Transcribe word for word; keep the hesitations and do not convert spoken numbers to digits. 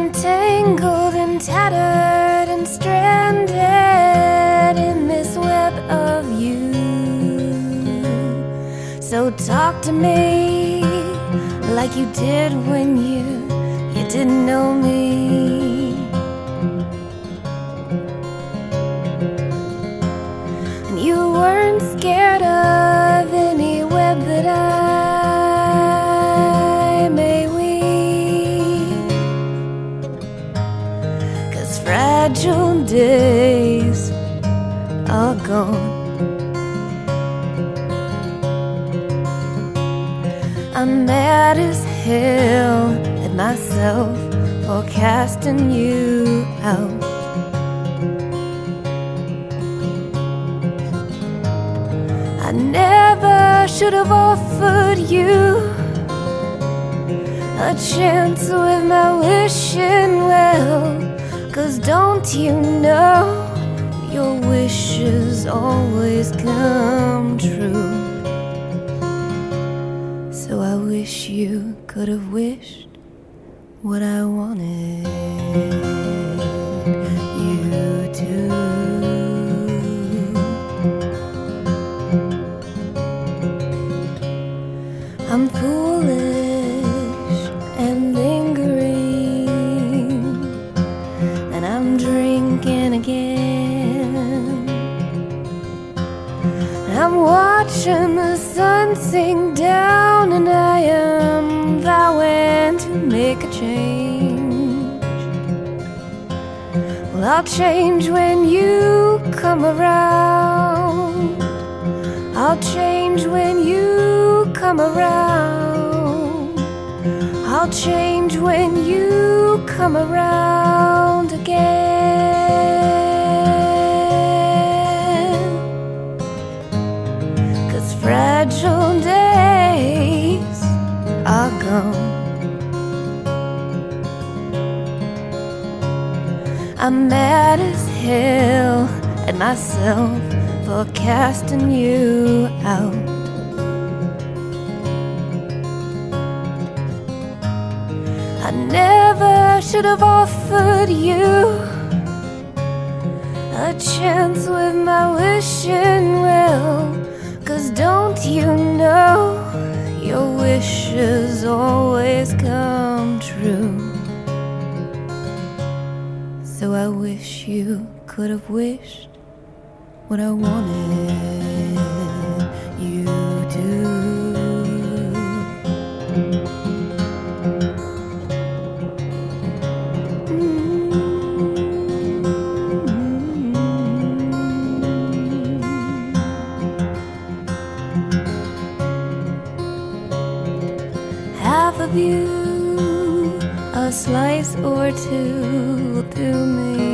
entangled and tattered and stranded in this web of you. So talk to me like you did when you, you didn't know me. And you weren't scared of any web that I may weave, 'cause fragile days are gone. I'm mad as hell at myself for casting you out. I never should have offered you a chance with my wishing well, 'cause don't you know your wishes always come true. So I wish you could have wished what I wanted you to. I'm foolish and lingering, and I'm drinking again. I'm watching the sun sink down, and I am vowing to make a change. Well, I'll change when you come around. I'll change when you come around. I'll change when you come around again. Fragile days are gone. I'm mad as hell at myself for casting you out. I never should have offered you a chance with my wishing well, 'cause don't you know your wishes always come true. So I wish you could have wished what I wanted you to. Half of you, a slice or two will do me.